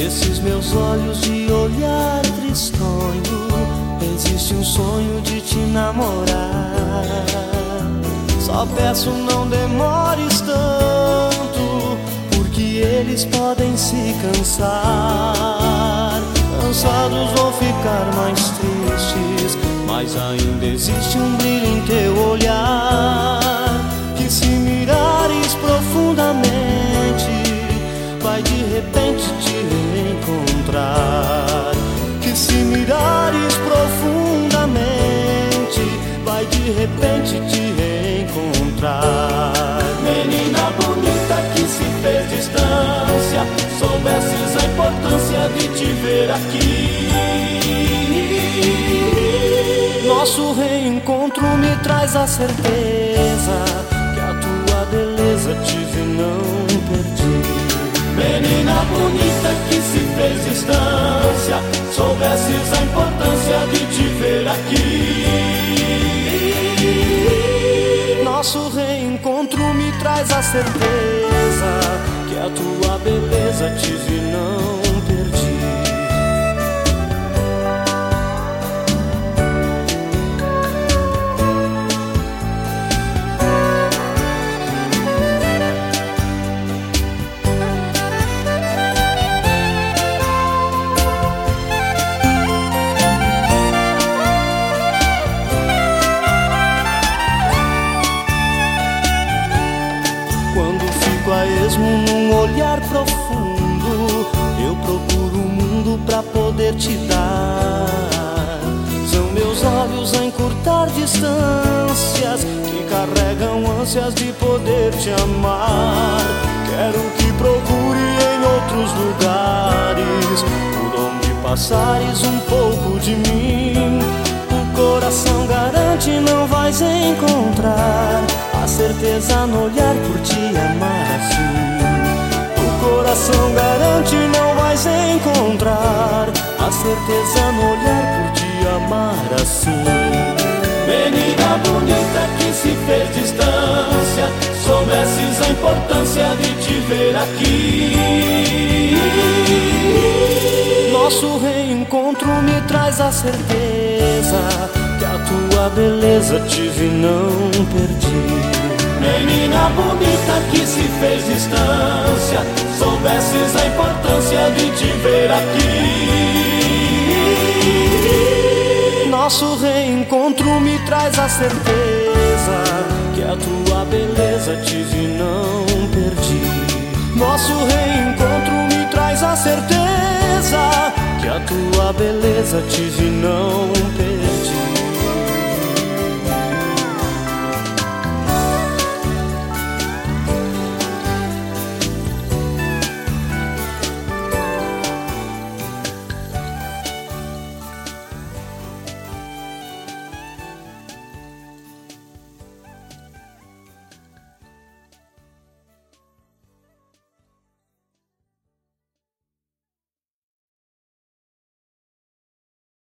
Nesses meus olhos de olhar tristonho, existe um sonho de te namorar. Só peço não demores tanto, porque eles podem se cansar. Cansados vão ficar mais tristes, mas ainda existe um brilho em teu olhar, que se mirares profundamente, vai de repente te reencontrar. Que se mirares profundamente, vai de repente te reencontrar. Menina bonita que se fez distância, soubesses a importância de te ver aqui. Nosso reencontro me traz a certeza que a tua beleza tive e não perdi. Menina bonita que se fez distância, soubesses a importância de te ver aqui. Nosso reencontro me traz a certeza que a tua beleza tive e não perdi. A esmo num olhar profundo, eu procuro o mundo pra poder te dar. São meus olhos a encurtar distâncias que carregam ânsias de poder te amar. Quero que procure em outros lugares, por onde passares um pouco de mim. O coração garante não vais encontrar a certeza no olhar por te amar assim. O coração garante não vais encontrar a certeza no olhar por te amar assim. Menina bonita que se fez distância, soubesses a importância de te ver aqui. Nosso reencontro me traz a certeza que a tua beleza tive e não perdi. Menina bonita que se fez distância, soubesses a importância de te ver aqui. Nosso reencontro me traz a certeza que a tua beleza tive e não perdi. Nosso reencontro me traz a certeza que a tua beleza tive e não perdi.